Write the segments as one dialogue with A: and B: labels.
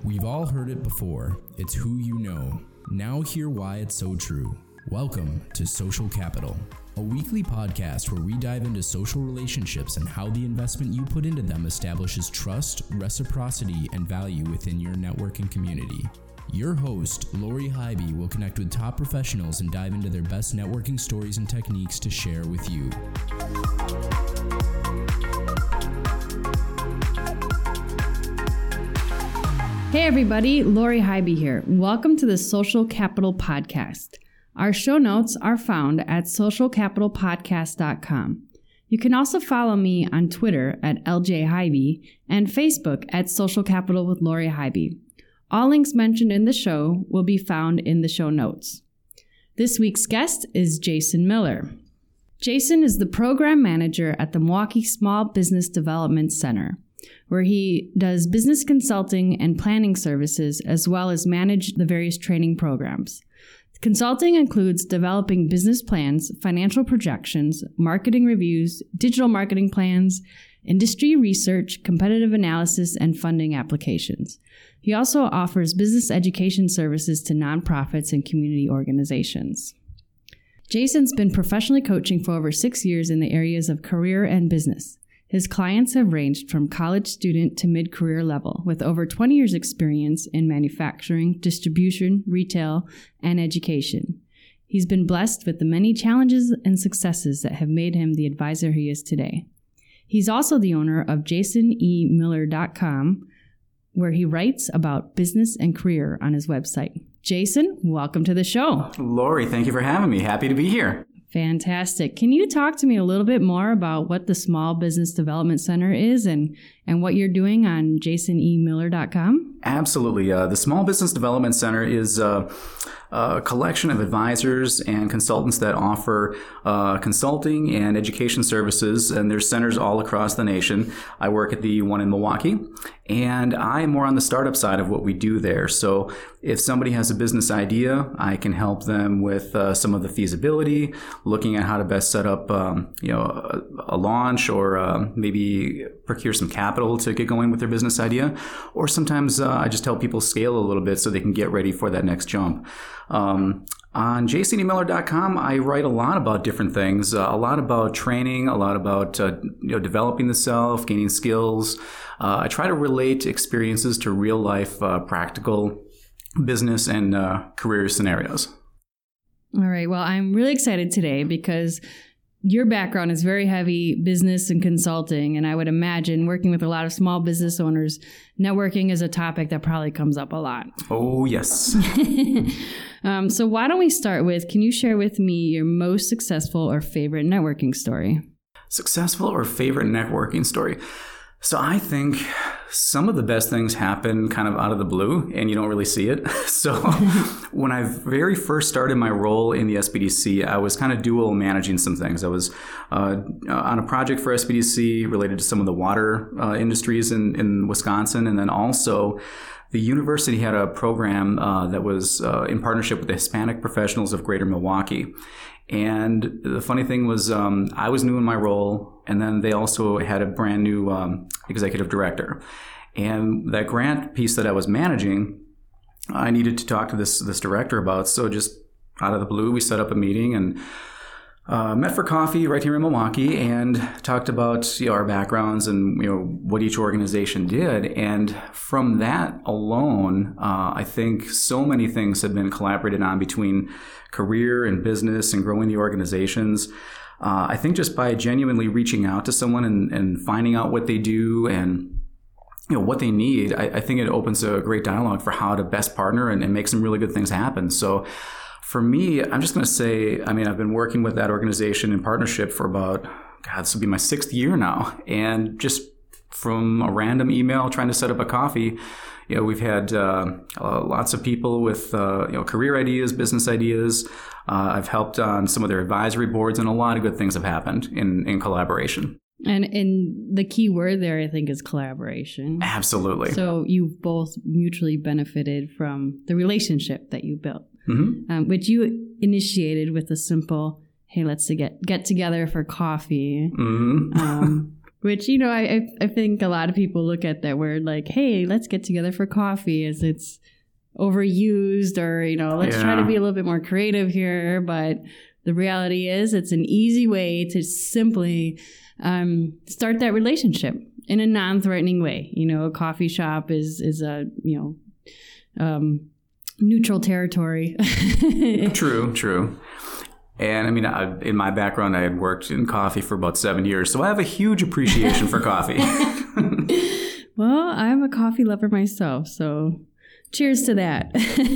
A: We've all heard it before. It's who you know. Now hear why it's so true. Welcome to Social Capital, a weekly podcast where we dive into social relationships and how the investment you put into them establishes trust, reciprocity, and value within your networking community. Your host, Lori Hybe, will connect with top professionals and dive into their best networking stories and techniques to share with you.
B: Hey everybody, Lori Hybe here. Welcome to the Social Capital Podcast. Our show notes are found at socialcapitalpodcast.com. You can also follow me on Twitter at LJHybe and Facebook at Social Capital with Lori Hybe. All links mentioned in the show will be found in the show notes. This week's guest is Jason Miller. Jason is the program manager at the Milwaukee Small Business Development Center, where he does business consulting and planning services as well as manage the various training programs. Consulting includes developing business plans, financial projections, marketing reviews, digital marketing plans, industry research, competitive analysis, and funding applications. He also offers business education services to nonprofits and community organizations. Jason's been professionally coaching for over 6 years in the areas of career and business. His clients have ranged from college student to mid-career level, with over 20 years' experience in manufacturing, distribution, retail, and education. He's been blessed with the many challenges and successes that have made him the advisor he is today. He's also the owner of JasonEMiller.com, where he writes about business and career on his website. Jason, welcome to the show.
C: Lori, thank you for having me. Happy to be here.
B: Fantastic. Can you talk to me a little bit more about what the Small Business Development Center is and what you're doing on JasonEMiller.com?
C: Absolutely. The Small Business Development Center is a collection of advisors and consultants that offer consulting and education services, and there's centers all across the nation. I work at the one in Milwaukee, and I'm more on the startup side of what we do there. So if somebody has a business idea, I can help them with some of the feasibility, looking at how to best set up a launch or maybe procure some capital to get going with their business idea. Or sometimes I just help people scale a little bit so they can get ready for that next jump. On JasonEMiller.com, I write a lot about different things, a lot about training, a lot about developing the self, gaining skills. I try to relate experiences to real life, practical business and career scenarios.
B: All right. Well, I'm really excited today because your background is very heavy business and consulting, and I would imagine working with a lot of small business owners, networking is a topic that probably comes up a lot.
C: Oh, yes.
B: So why don't we start with, can you share with me your most successful or favorite networking story?
C: Successful or favorite networking story? So I think some of the best things happen kind of out of the blue and you don't really see it. So when I very first started my role in the SBDC, I was kind of dual managing some things. I was on a project for SBDC related to some of the water industries in Wisconsin. And then also the university had a program that was in partnership with the Hispanic Professionals of Greater Milwaukee. And the funny thing was I was new in my role, and then they also had a brand new executive director. And that grant piece that I was managing, I needed to talk to this director about. So just out of the blue, we set up a meeting and met for coffee right here in Milwaukee and talked about our backgrounds and what each organization did. And from that alone, I think so many things have been collaborated on between career and business and growing the organizations. I think just by genuinely reaching out to someone and finding out what they do and what they need, I think it opens a great dialogue for how to best partner and make some really good things happen. So for me, I'm just going to say, I've been working with that organization in partnership for about, this will be my 6th year now. And just from a random email trying to set up a coffee, we've had lots of people with career ideas, business ideas. I've helped on some of their advisory boards, and a lot of good things have happened in collaboration.
B: And the key word there, I think, is collaboration.
C: Absolutely.
B: So you've both mutually benefited from the relationship that you built, which you initiated with a simple, hey, let's get together for coffee. Which, you know, I think a lot of people look at that word like, hey, let's get together for coffee, as it's overused, or, you know, let's try to be a little bit more creative here. But the reality is it's an easy way to simply start that relationship in a non-threatening way. You know, a coffee shop is a, you know, neutral territory.
C: True. And I mean, in my background, I had worked in coffee for about 7 years, so I have a huge appreciation for coffee.
B: Well, I'm a coffee lover myself, so cheers to that.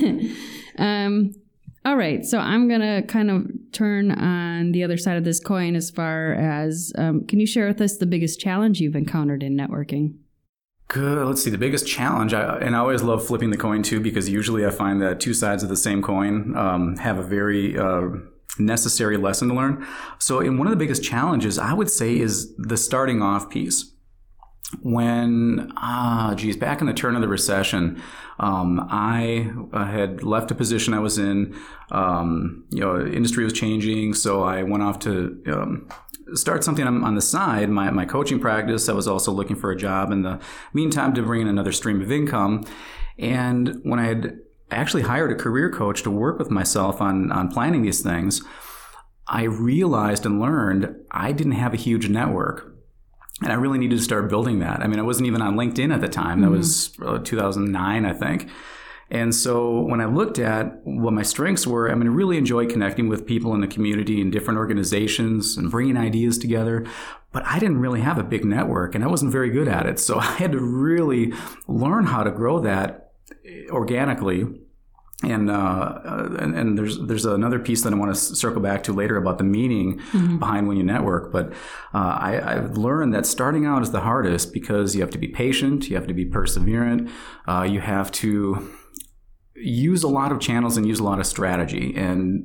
B: All right, so I'm going to kind of turn on the other side of this coin as far as, can you share with us the biggest challenge you've encountered in networking?
C: Good. Let's see. The biggest challenge, and I always love flipping the coin too, because usually I find that two sides of the same coin have a very necessary lesson to learn. So, one of the biggest challenges, I would say, is the starting off piece. When, back in the turn of the recession, I had left a position I was in. Industry was changing, so I went off to start something on the side, my coaching practice. I was also looking for a job in the meantime to bring in another stream of income. And when I had actually hired a career coach to work with myself on planning these things, I realized and learned I didn't have a huge network. And I really needed to start building that. I mean, I wasn't even on LinkedIn at the time. That was 2009, I think. And so when I looked at what my strengths were, I mean, I really enjoy connecting with people in the community in different organizations and bringing ideas together. But I didn't really have a big network, and I wasn't very good at it. So I had to really learn how to grow that organically. And there's another piece that I want to circle back to later about the meaning behind when you network. But I've learned that starting out is the hardest, because you have to be patient, you have to be perseverant, you have to use a lot of channels and use a lot of strategy. And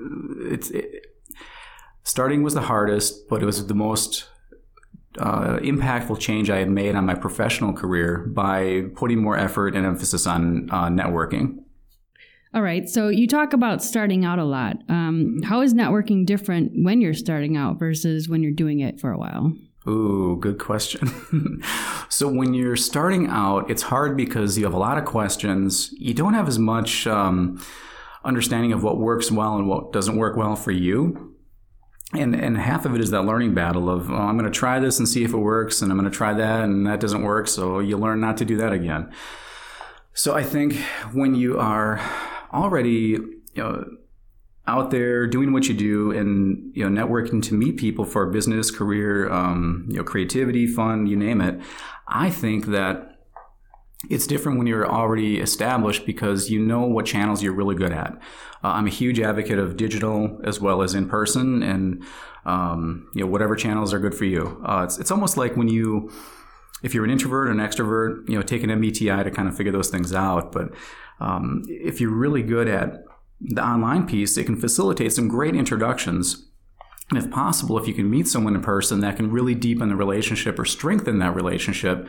C: starting was the hardest, but it was the most impactful change I had made on my professional career by putting more effort and emphasis on networking.
B: All right. So you talk about starting out a lot. How is networking different when you're starting out versus when you're doing it for a while?
C: Ooh, good question. So when you're starting out, it's hard because you have a lot of questions. You don't have as much understanding of what works well and what doesn't work well for you. And half of it is that learning battle of, I'm going to try this and see if it works, and I'm going to try that and that doesn't work. So you learn not to do that again. So I think when you are already, out there doing what you do and, networking to meet people for business, career, creativity, fun, you name it, I think that it's different when you're already established, because you know what channels you're really good at. I'm a huge advocate of digital as well as in person, and whatever channels are good for you. It's almost like if you're an introvert or an extrovert, take an MBTI to kind of figure those things out. But if you're really good at the online piece, it can facilitate some great introductions. And if possible, if you can meet someone in person, that can really deepen the relationship or strengthen that relationship,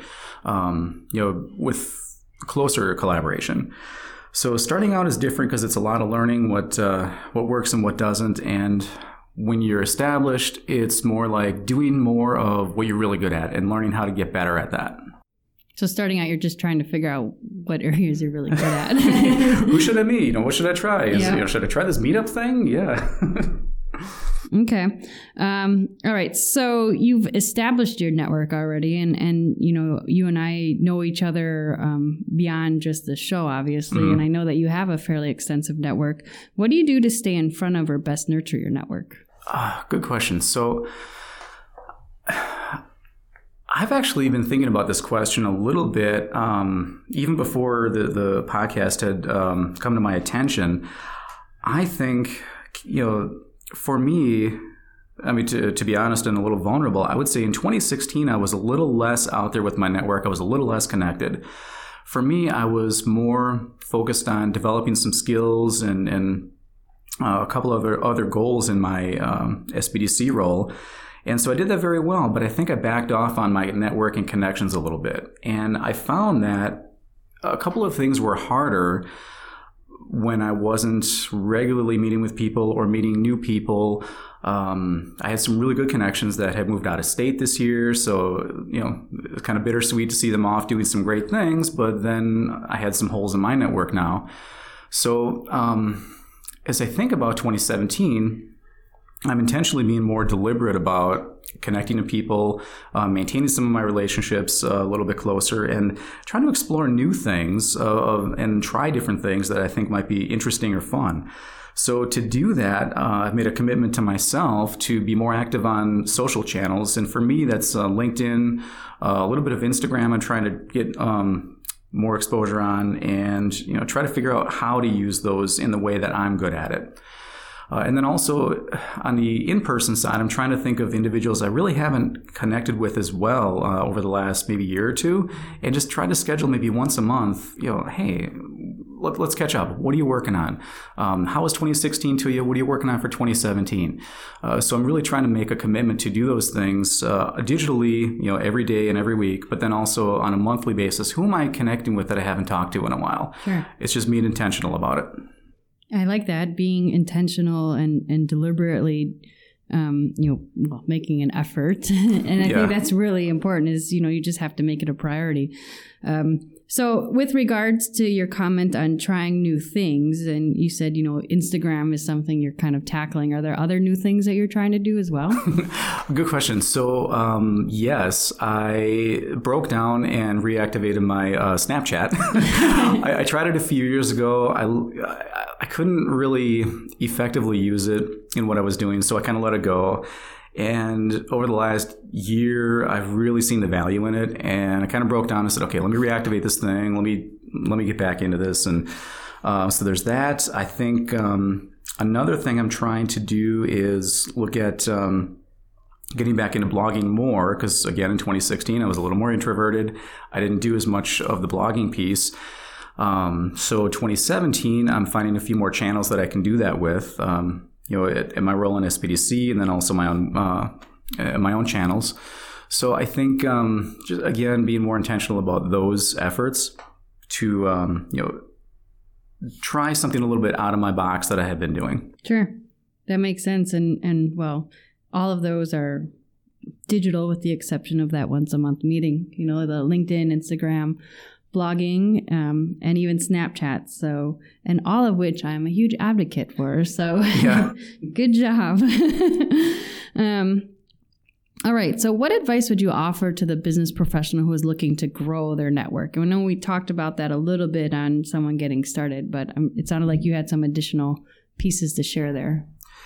C: with closer collaboration. So starting out is different because it's a lot of learning what works and what doesn't. And when you're established, it's more like doing more of what you're really good at and learning how to get better at that.
B: So starting out, you're just trying to figure out what areas you're really good at.
C: Who should I meet? What should I try? Should I try this meetup thing? Yeah.
B: Okay. All right. So you've established your network already, and you and I know each other beyond just the show, obviously. Mm-hmm. And I know that you have a fairly extensive network. What do you do to stay in front of or best nurture your network?
C: Good question. So I've actually been thinking about this question a little bit, even before the podcast had come to my attention. I think, for me, I mean, to be honest and a little vulnerable, I would say in 2016, I was a little less out there with my network. I was a little less connected. For me, I was more focused on developing some skills and a couple of other goals in my SBDC role. And so I did that very well, but I think I backed off on my networking connections a little bit. And I found that a couple of things were harder when I wasn't regularly meeting with people or meeting new people. I had some really good connections that had moved out of state this year. So, it's kind of bittersweet to see them off doing some great things. But then I had some holes in my network now. So as I think about 2017, I'm intentionally being more deliberate about connecting to people, maintaining some of my relationships a little bit closer, and trying to explore new things and try different things that I think might be interesting or fun. So to do that, I've made a commitment to myself to be more active on social channels. And for me, that's LinkedIn, a little bit of Instagram. I'm trying to get more exposure on and try to figure out how to use those in the way that I'm good at it. And then also on the in-person side, I'm trying to think of individuals I really haven't connected with as well over the last maybe year or two, and just try to schedule maybe once a month, hey, let's catch up. What are you working on? How was 2016 to you? What are you working on for 2017? So I'm really trying to make a commitment to do those things digitally, every day and every week, but then also on a monthly basis. Who am I connecting with that I haven't talked to in a while? Sure. It's just being intentional about it.
B: I like that, being intentional and deliberately, making an effort. And I think that's really important is, you just have to make it a priority. So with regards to your comment on trying new things, and you said, Instagram is something you're kind of tackling. Are there other new things that you're trying to do as well?
C: Good question. So, yes, I broke down and reactivated my Snapchat. I tried it a few years ago. I couldn't really effectively use it in what I was doing, so I kind of let it go. And over the last year, I've really seen the value in it, and I kind of broke down and said, okay, let me reactivate this thing. Let me get back into this. And so there's that. I think another thing I'm trying to do is look at getting back into blogging more, because again, in 2016, I was a little more introverted. I didn't do as much of the blogging piece. So 2017, I'm finding a few more channels that I can do that with. At my role in SBDC, and then also my own channels. So I think, just again, being more intentional about those efforts to, try something a little bit out of my box that I had been doing.
B: Sure. That makes sense. And well, all of those are digital with the exception of that once a month meeting, the LinkedIn, Instagram, blogging, and even Snapchat. So, and all of which I'm a huge advocate for. So yeah. Good job. All right. So what advice would you offer to the business professional who is looking to grow their network? I know we talked about that a little bit on someone getting started, but it sounded like you had some additional pieces to share there.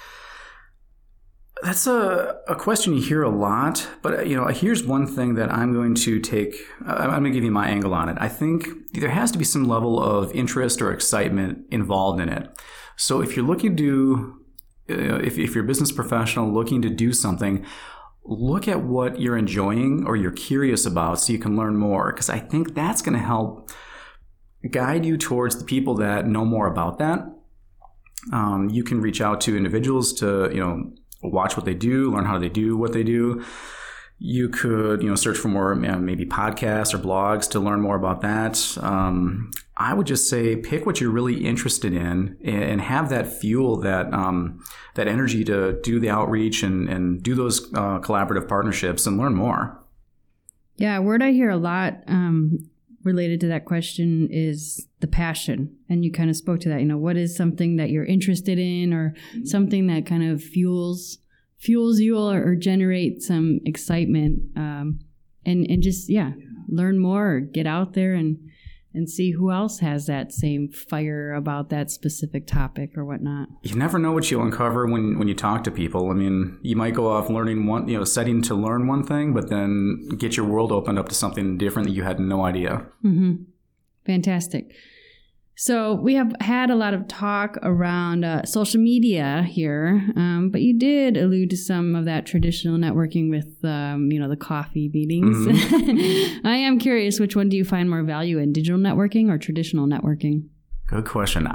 C: That's a question you hear a lot, but here's one thing that I'm going to give you my angle on it. I think there has to be some level of interest or excitement involved in it. So if you're looking to if you're a business professional looking to do something, look at what you're enjoying or you're curious about so you can learn more, because I think that's going to help guide you towards the people that know more about that. You can reach out to individuals to, watch what they do, learn how they do what they do. You could, search for more maybe podcasts or blogs to learn more about that. I would just say pick what you're really interested in and have that fuel, that energy to do the outreach and do those collaborative partnerships and learn more.
B: Yeah, a word I hear a lot related to that question is the passion. And you kind of spoke to that. What is something that you're interested in or something that kind of fuels you or generate some excitement and just, learn more or get out there and see who else has that same fire about that specific topic or whatnot.
C: You never know what you'll uncover when you talk to people. I mean, you might go off learning setting to learn one thing, but then get your world opened up to something different that you had no idea.
B: Mm-hmm. Fantastic. So we have had a lot of talk around social media here, but you did allude to some of that traditional networking with, the coffee meetings. Mm-hmm. I am curious, which one do you find more value in, digital networking or traditional networking?
C: Good question.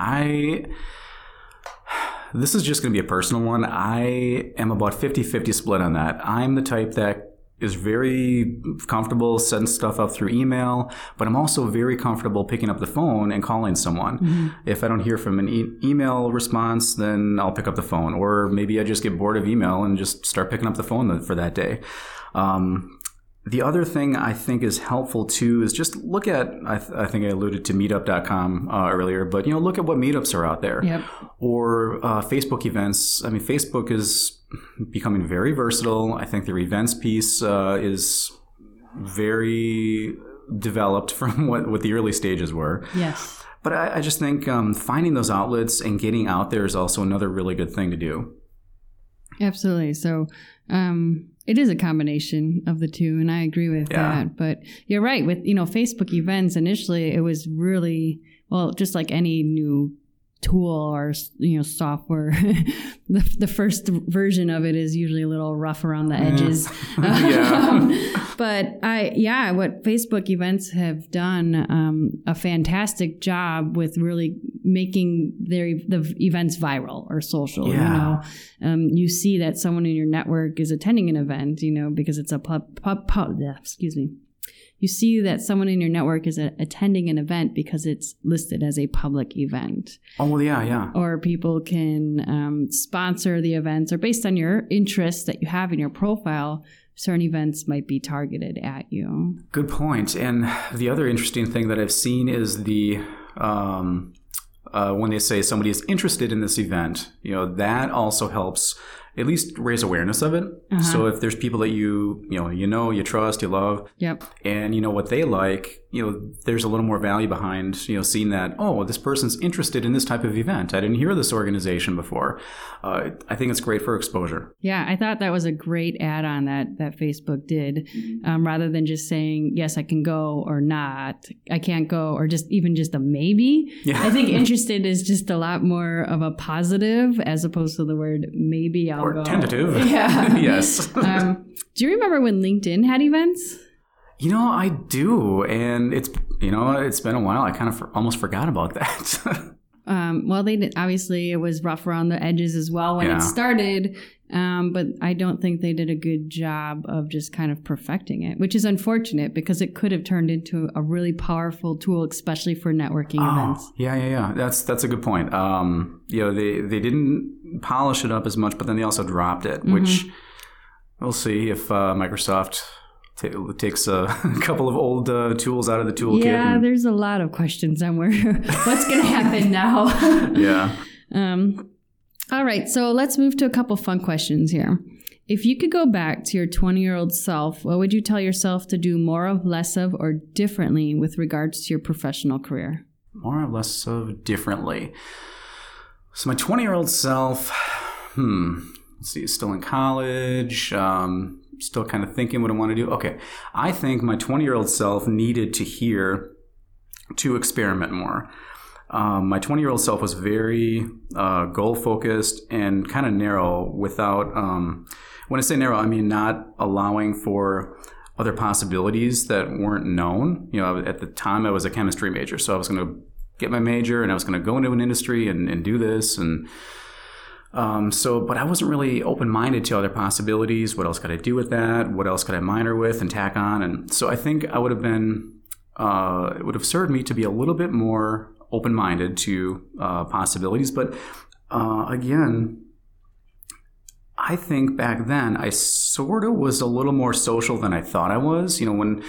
C: This is just going to be a personal one. I am about 50-50 split on that. I'm the type that is very comfortable setting stuff up through email, but I'm also very comfortable picking up the phone and calling someone. If I don't hear from an email response, then I'll pick up the phone, or maybe I just get bored of email and just start picking up the phone for that day. The other thing I think is helpful too is just look at, I think I alluded to meetup.com earlier, but look at what meetups are out there.
B: Yep.
C: Or Facebook events. I mean, Facebook is becoming very versatile. I think their events piece is very developed from what the early stages were.
B: Yes.
C: But I just think finding those outlets and getting out there is also another really good thing to do.
B: Absolutely. So it is a combination of the two, and I agree with that. But you're right. With Facebook events, initially it was really, well, just like any new tool or software, the first version of it is usually a little rough around the edges. But what Facebook events have done a fantastic job with really making the events viral or social. You see that someone in your network is attending an event, because it's a You see that someone in your network is attending an event because it's listed as a public event.
C: Oh, yeah.
B: Or people can sponsor the events, or based on your interests that you have in your profile, certain events might be targeted at you.
C: Good point. And the other interesting thing that I've seen is when they say somebody is interested in this event, that also helps at least raise awareness of it. So if there's people that you trust, you love, and you know what they like, there's a little more value behind, seeing that, oh, this person's interested in this type of event. I didn't hear of this organization before. I think it's great for exposure.
B: Yeah, I thought that was a great add-on that Facebook did. Rather than just saying, yes, I can go, or not, I can't go, or just a maybe. Yeah. I think interested is just a lot more of a positive as opposed to the word maybe I'll go.
C: Or tentative.
B: Yeah.
C: Yes.
B: Do you remember when LinkedIn had events?
C: I do. And it's been a while. I kind of almost forgot about that.
B: Well, they did, obviously it was rough around the edges as well when it started. But I don't think they did a good job of just kind of perfecting it, which is unfortunate because it could have turned into a really powerful tool, especially for networking events.
C: Yeah. That's a good point. They didn't polish it up as much, but then they also dropped it, which we'll see if Microsoft takes a couple of old tools out of the toolkit.
B: Yeah, there's a lot of questions on what's going to happen now.
C: Yeah.
B: All right, so let's move to a couple fun questions here. If you could go back to your 20-year-old self, what would you tell yourself to do more of, less of, or differently with regards to your professional career?
C: More of, less of, differently. So my 20-year-old self, let's see, still in college, still kind of thinking what I want to do. Okay, I think my 20-year-old self needed to hear to experiment more. My 20-year-old self was very goal-focused and kind of narrow without, when I say narrow, I mean not allowing for other possibilities that weren't known. At the time I was a chemistry major, so I was going to get my major and I was going to go into an industry and do this. And but I wasn't really open-minded to other possibilities. What else could I do with that? What else could I minor with and tack on? And so I think I would have been, it would have served me to be a little bit more open-minded to possibilities. But again, I think back then I sort of was a little more social than I thought I was. When,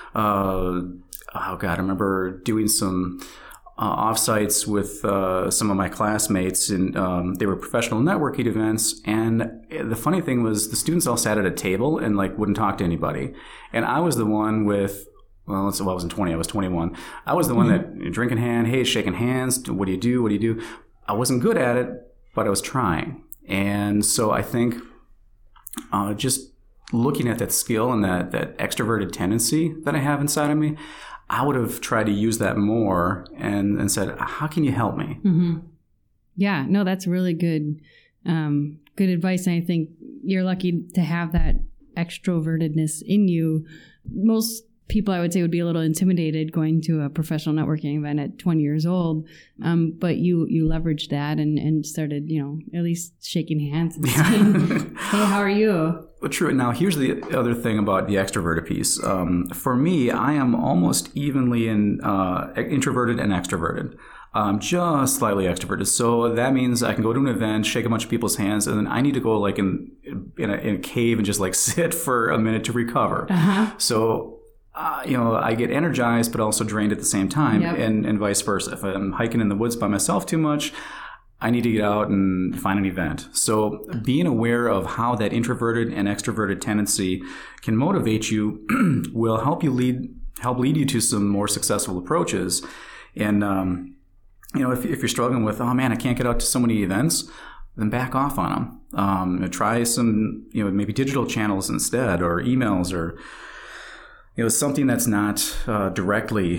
C: I remember doing some offsites with some of my classmates, and they were professional networking events. And the funny thing was the students all sat at a table and wouldn't talk to anybody. And I was the one with, I wasn't 20, I was 21. I was the one that drink in hand, hey, shaking hands, what do you do? I wasn't good at it, but I was trying. And so I think just looking at that skill and that extroverted tendency that I have inside of me, I would have tried to use that more and said, how can you help me?
B: Mm-hmm. Yeah, no, that's really good advice. And I think you're lucky to have that extrovertedness in you. Most people, I would say, would be a little intimidated going to a professional networking event at 20 years old. But you leveraged that and started, at least shaking hands and saying, hey, how are you?
C: True. Now, here's the other thing about the extroverted piece. For me, I am almost evenly introverted and extroverted. Just slightly extroverted. So that means I can go to an event, shake a bunch of people's hands, and then I need to go like in a cave and just like sit for a minute to recover. So, I get energized, but also drained at the same time, and vice versa. If I'm hiking in the woods by myself too much, I need to get out and find an event. So being aware of how that introverted and extroverted tendency can motivate you will help lead you to some more successful approaches. And, if you're struggling with, oh man, I can't get out to so many events, then back off on them. Try some, maybe digital channels instead, or emails, or, something that's not directly,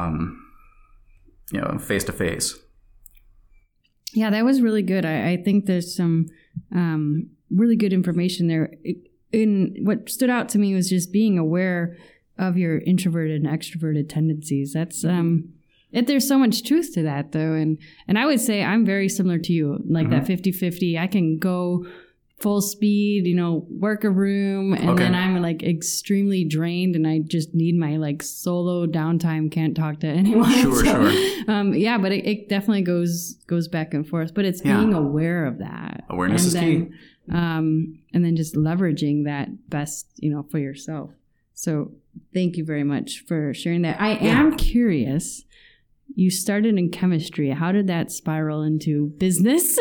C: face to face.
B: Yeah, that was really good. I think there's some really good information there. What stood out to me was just being aware of your introverted and extroverted tendencies. That's there's so much truth to that, though. And I would say I'm very similar to you, like that 50-50. I can go full speed, work a room, and then I'm like extremely drained, and I just need my like solo downtime. Can't talk to anyone.
C: Sure.
B: But it definitely goes back and forth. But it's being aware of that.
C: Awareness is key.
B: And then just leveraging that best, for yourself. So thank you very much for sharing that. I am curious. You started in chemistry. How did that spiral into business?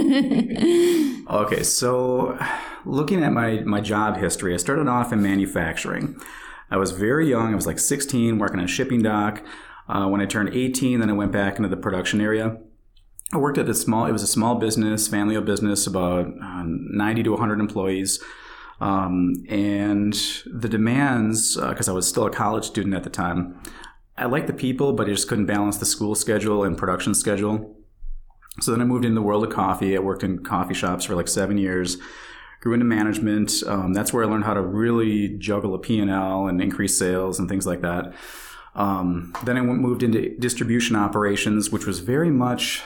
C: Okay, so looking at my job history, I started off in manufacturing. I was very young. I was like 16, working on a shipping dock. When I turned 18, then I went back into the production area. I worked at it was a small business, family-owned business, about 90 to 100 employees. And the demands, because I was still a college student at the time, I liked the people, but I just couldn't balance the school schedule and production schedule. So then I moved into the world of coffee. I worked in coffee shops for like 7 years, grew into management. That's where I learned how to really juggle a P&L and increase sales and things like that. Then I moved into distribution operations, which was very much,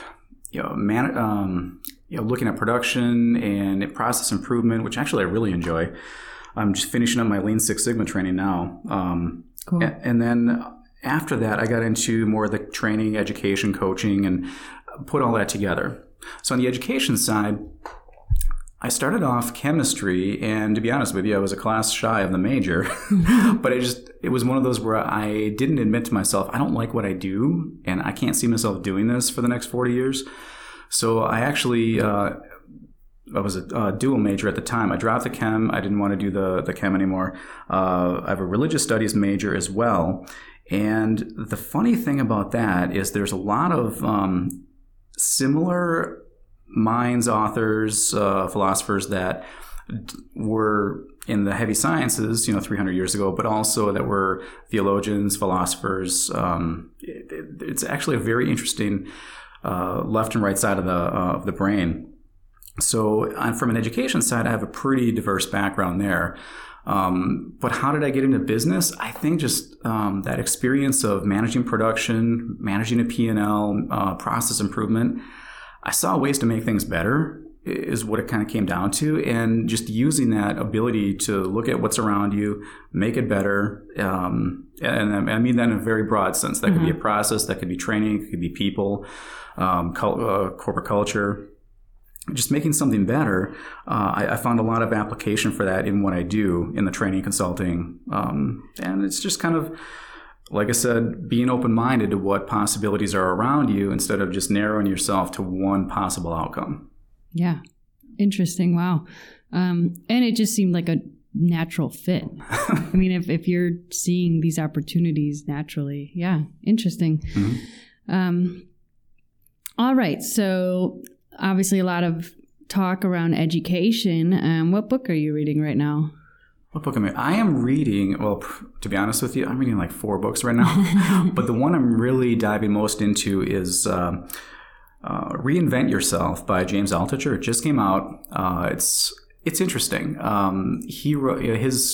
C: looking at production and process improvement, which actually I really enjoy. I'm just finishing up my Lean Six Sigma training now.
B: Cool.
C: And then after that, I got into more of the training, education, coaching, and put all that together. So on the education side, I started off chemistry, and to be honest with you, I was a class shy of the major, but it was one of those where I didn't admit to myself, I don't like what I do, and I can't see myself doing this for the next 40 years. So I actually, I was a dual major at the time. I dropped the chem. I didn't want to do the chem anymore. I have a religious studies major as well. And the funny thing about that is there's a lot of similar minds, authors, philosophers that were in the heavy sciences, 300 years ago, but also that were theologians, philosophers. It's actually a very interesting left and right side of the brain. So from an education side, I have a pretty diverse background there. But how did I get into business? I think just that experience of managing production, managing a P&L, process improvement. I saw ways to make things better is what it kind of came down to. And just using that ability to look at what's around you, make it better. And I mean that in a very broad sense. That could be a process, that could be training, it could be people, corporate culture. Just making something better, I found a lot of application for that in what I do in the training consulting. And it's just kind of, like I said, being open-minded to what possibilities are around you instead of just narrowing yourself to one possible outcome.
B: Yeah. Interesting. Wow. And it just seemed like a natural fit. I mean, if you're seeing these opportunities naturally. Yeah. Interesting. Mm-hmm. All right. So obviously a lot of talk around education. What book are you reading right now?
C: What book am I? I am reading, well, to be honest with you, I'm reading like 4 books right now. But the one I'm really diving most into is Reinvent Yourself by James Altucher. It just came out. It's interesting. He wrote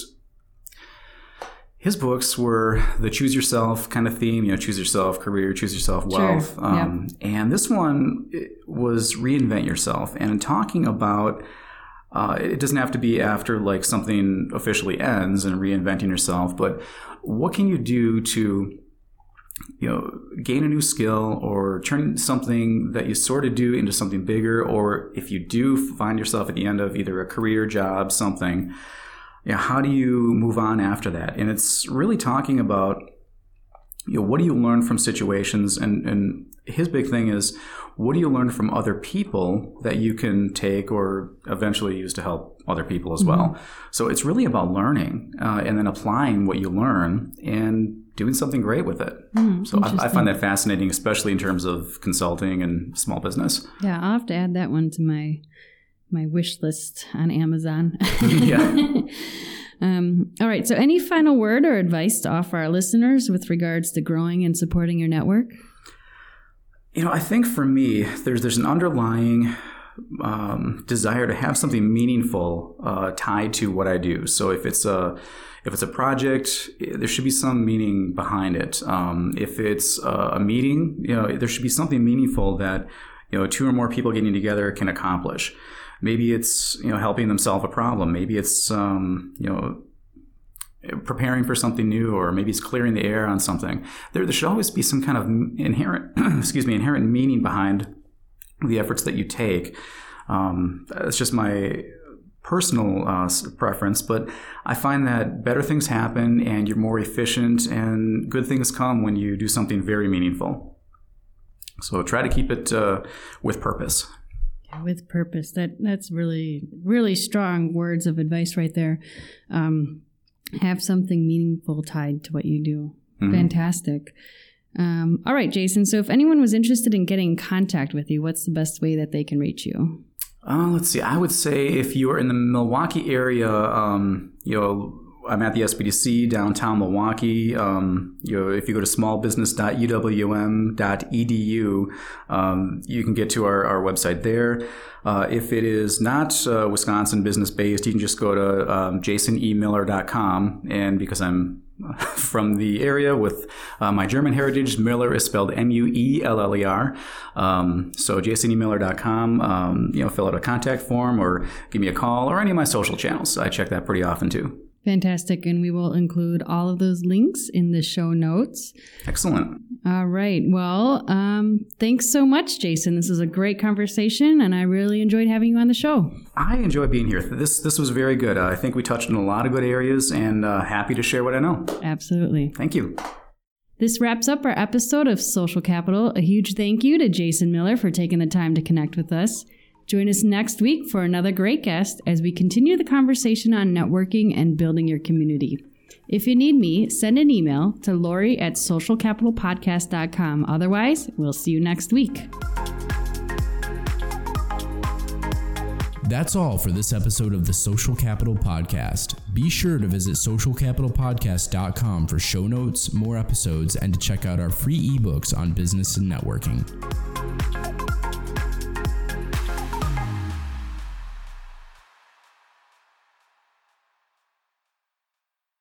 C: his books were the choose yourself kind of theme, choose yourself career, choose yourself wealth.
B: Sure.
C: And this one was Reinvent Yourself, and talking about It doesn't have to be after like something officially ends and reinventing yourself, but what can you do to gain a new skill or turn something that you sort of do into something bigger? Or if you do find yourself at the end of either a career, job, something, how do you move on after that? And it's really talking about, what do you learn from situations? And his big thing is, what do you learn from other people that you can take or eventually use to help other people as well? So it's really about learning and then applying what you learn and doing something great with it. So I find that fascinating, especially in terms of consulting and small business.
B: Yeah, I'll have to add that one to my wish list on Amazon.
C: Yeah.
B: All right. So any final word or advice to offer our listeners with regards to growing and supporting your network?
C: I think for me, there's an underlying desire to have something meaningful tied to what I do. So if it's a project, there should be some meaning behind it. If it's a meeting, there should be something meaningful that two or more people getting together can accomplish. Maybe it's helping them solve a problem. Maybe it's preparing for something new, or maybe it's clearing the air on something. There should always be some kind of inherent meaning behind the efforts that you take. It's just my personal preference, but I find that better things happen and you're more efficient and good things come when you do something very meaningful. So try to keep it with purpose.
B: Yeah, with purpose. That's really, really strong words of advice right there. Have something meaningful tied to what you do. Fantastic. All right, Jason. So if anyone was interested in getting in contact with you, what's the best way that they can reach you?
C: Let's see. I would say if you are in the Milwaukee area, I'm at the SBDC downtown Milwaukee. If you go to smallbusiness.uwm.edu, you can get to our website there. If it is not Wisconsin business based, you can just go to jasonemiller.com. And because I'm from the area with my German heritage, Miller is spelled Mueller. So jasonemiller.com, fill out a contact form or give me a call, or any of my social channels. I check that pretty often too.
B: Fantastic. And we will include all of those links in the show notes.
C: Excellent.
B: All right. Well, thanks so much, Jason. This was a great conversation, and I really enjoyed having you on the show.
C: I enjoy being here. This was very good. I think we touched on a lot of good areas, and happy to share what I know.
B: Absolutely.
C: Thank you.
B: This wraps up our episode of Social Capital. A huge thank you to Jason Miller for taking the time to connect with us. Join us next week for another great guest as we continue the conversation on networking and building your community. If you need me, send an email to Lori@socialcapitalpodcast.com. Otherwise, we'll see you next week.
A: That's all for this episode of the Social Capital Podcast. Be sure to visit socialcapitalpodcast.com for show notes, more episodes, and to check out our free ebooks on business and networking.